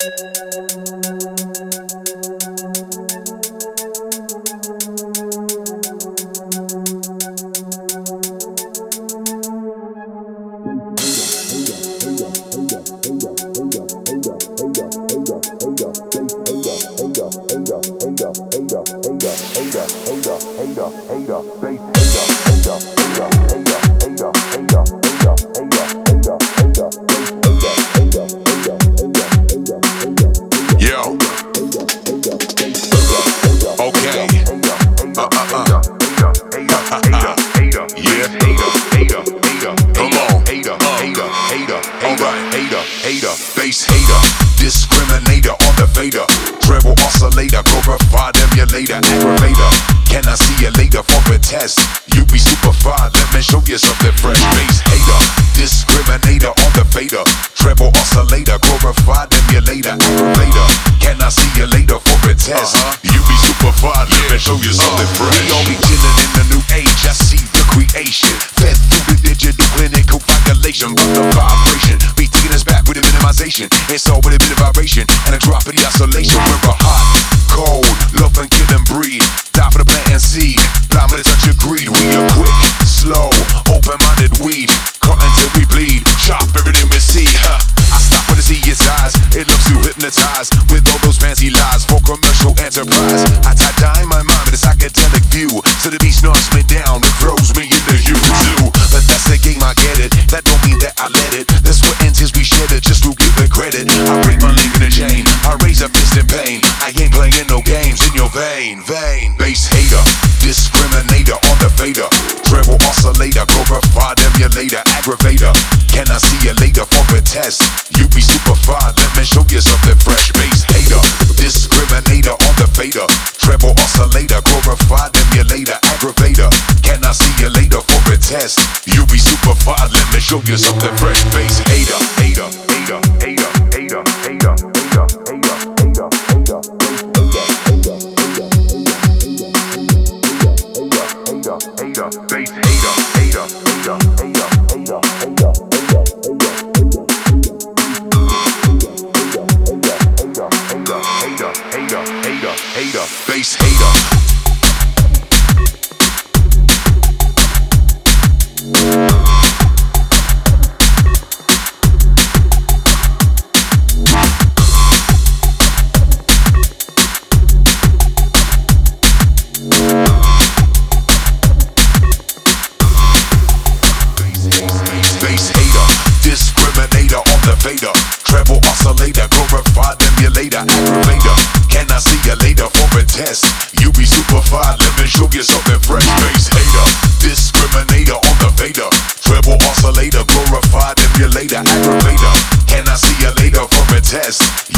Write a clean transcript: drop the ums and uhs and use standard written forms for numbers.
Bass hater, discriminator on the fader, treble oscillator, glorified emulator, aggravator. Can I see you later for a test? You be super fine, let me show you something fresh. Bass hater, discriminator on the fader, treble oscillator, glorified emulator, aggravator. Can I see you later for a test? You be super fine, let me show you something fresh. We all be chillin' in the new age, I see the creation, fed through the digital clinical calculation, but the vibration be taking us back with a minimization. It's all with a bit of vibration and a drop of the oscillation. We're a hot, cold, love and kill and breed, die for the plant and seed, blind with a touch of greed. We are quick, slow, open-minded weed, cut until we bleed, chop everything we see. I stop when I see its eyes, it loves to hypnotize with all those fancy lies for commercial enterprise. I tie-dye my mind with a psychedelic view, so the beast knocks me down and throws me in the U2. But that's the game, I get it, that don't mean that I let it. That's what ends is we shed it just to give the credit. I break my link in a chain, I raise a fist in pain, I ain't playing no games in your vein. Bass hater, discriminator on the fader, treble oscillator, glorified emulator, aggravator. Can I see you later for a test? You be super fine, let me show you something fresh. Bass hater, discriminator on the fader, treble oscillator, glorified emulator, aggravator. Can I see you later for a test? You be super fine, let me show you something fresh. Bass hater, hater, hater, hater, hater, hater, hater, hater, hater, hater, hater, bass hater, hater, hater, hater, hater, hater, hater, bass hater. Fader, treble oscillator, glorified emulator, aggravator. Can I see you later for a test? You be super fine, let me show you something fresh. Bass hater, discriminator on the fader, treble oscillator, glorified emulator, aggravator. Can I see you later for a test?